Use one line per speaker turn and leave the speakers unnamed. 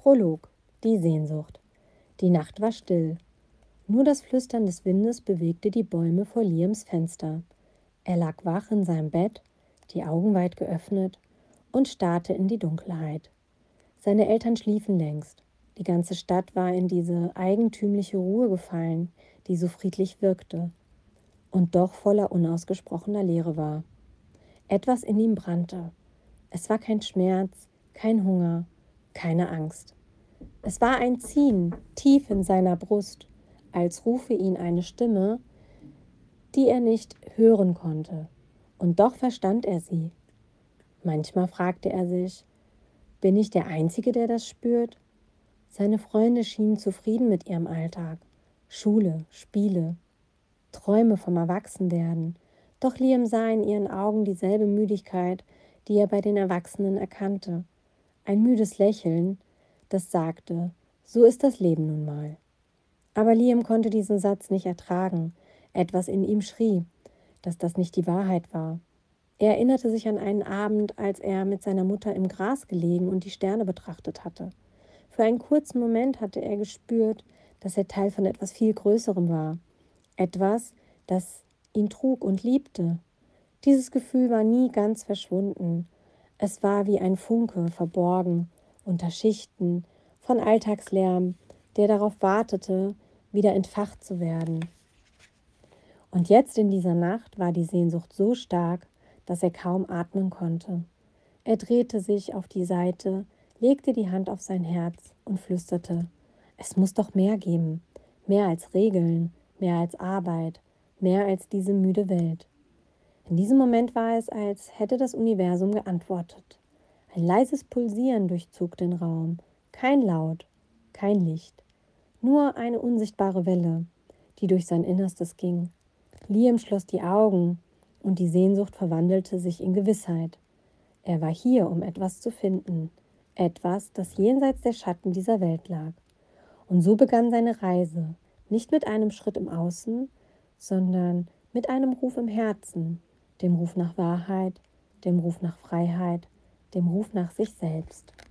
Prolog. Die Sehnsucht. Die Nacht war still. Nur das Flüstern des Windes bewegte die Bäume vor Liams Fenster. Er lag wach in seinem Bett, die Augen weit geöffnet, und starrte in die Dunkelheit. Seine Eltern schliefen längst. Die ganze Stadt war in diese eigentümliche Ruhe gefallen, die so friedlich wirkte und doch voller unausgesprochener Leere war. Etwas in ihm brannte. Es war kein Schmerz, kein Hunger, keine Angst. Es war ein Ziehen tief in seiner Brust, als rufe ihn eine Stimme, die er nicht hören konnte. Und doch verstand er sie. Manchmal fragte er sich, bin ich der Einzige, der das spürt? Seine Freunde schienen zufrieden mit ihrem Alltag. Schule, Spiele, Träume vom Erwachsenwerden. Doch Liam sah in ihren Augen dieselbe Müdigkeit, die er bei den Erwachsenen erkannte. Ein müdes Lächeln, das sagte, so ist das Leben nun mal. Aber Liam konnte diesen Satz nicht ertragen. Etwas in ihm schrie, dass das nicht die Wahrheit war. Er erinnerte sich an einen Abend, als er mit seiner Mutter im Gras gelegen und die Sterne betrachtet hatte. Für einen kurzen Moment hatte er gespürt, dass er Teil von etwas viel Größerem war. Etwas, das ihn trug und liebte. Dieses Gefühl war nie ganz verschwunden. Es war wie ein Funke, verborgen, unter Schichten von Alltagslärm, der darauf wartete, wieder entfacht zu werden. Und jetzt in dieser Nacht war die Sehnsucht so stark, dass er kaum atmen konnte. Er drehte sich auf die Seite, legte die Hand auf sein Herz und flüsterte, es muss doch mehr geben, mehr als Regeln, mehr als Arbeit, mehr als diese müde Welt. In diesem Moment war es, als hätte das Universum geantwortet. Ein leises Pulsieren durchzog den Raum, kein Laut, kein Licht, nur eine unsichtbare Welle, die durch sein Innerstes ging. Liam schloss die Augen und die Sehnsucht verwandelte sich in Gewissheit. Er war hier, um etwas zu finden, etwas, das jenseits der Schatten dieser Welt lag. Und so begann seine Reise, nicht mit einem Schritt im Außen, sondern mit einem Ruf im Herzen, dem Ruf nach Wahrheit, dem Ruf nach Freiheit, dem Ruf nach sich selbst.